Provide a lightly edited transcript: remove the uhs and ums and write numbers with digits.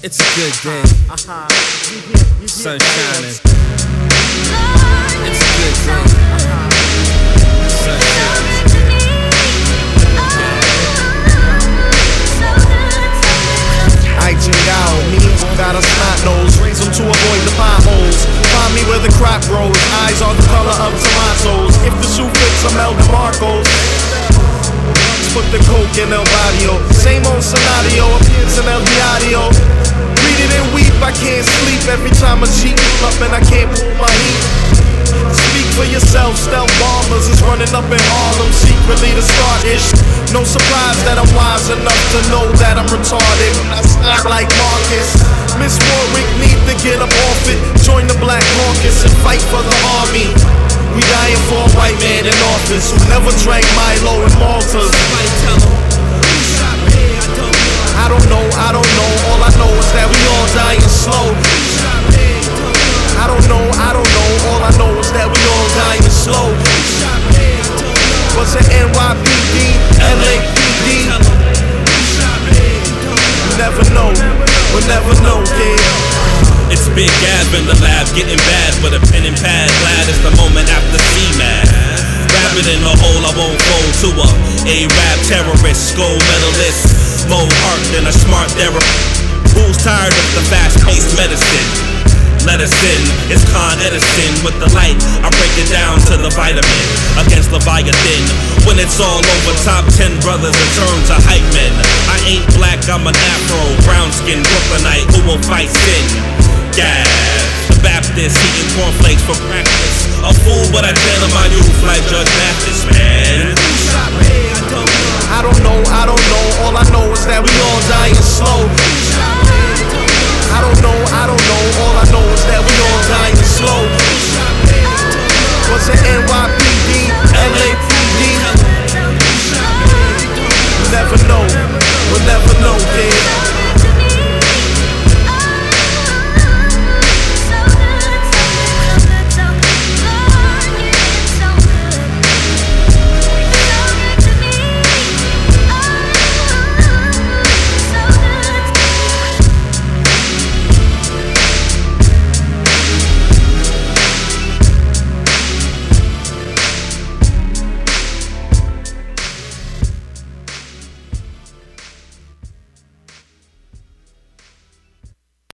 It's a good day. Sun shining. It's a good day. Sun shining. Out, me got a snot nose, raise them to avoid the potholes. Find me where the crop grows, eyes are the color of tomatoes. If the shoe fits, I'm El DeMarcos. Put the coke in El Barrio, same old scenario, appears in El Diario. Read it and weep, I can't sleep every time a Jeep pull up and I can't pull my heat. Speak for yourself, stealth bombers is running up in Harlem secretly to start ish. No surprise that I'm wise enough to know that I'm retarded. I snap like Marcus. Miss Warwick need to get up off it, join the Black Caucus and fight for the army. We dying for a white man in office who never drank Milo and Maltas. I don't know, all I know is that we all dying slow. I don't know, all I know is that we all dying slow. Was it NYPD, LAPD? You never know, we'll never know, kid. It's Big Gab in the lab, getting bad with a pen and pad. Glad it's the moment after CMAD. Wrap it in a hole, I won't fold to a A-rap terrorist, gold medalist. More heart than a smart therapist. Who's tired of the fast-paced medicine? Let us in, it's Con Edison with the light. I break it down to the vitamin against Leviathan. When it's all over, top 10 brothers in terms of hype men. I ain't black, I'm an afro, brown skin Brooklynite who will fight sin. Gas, the Baptist eating cornflakes for practice. A fool, but I channel my youth like Judge Mathis, man. I don't know, all I know is that we all die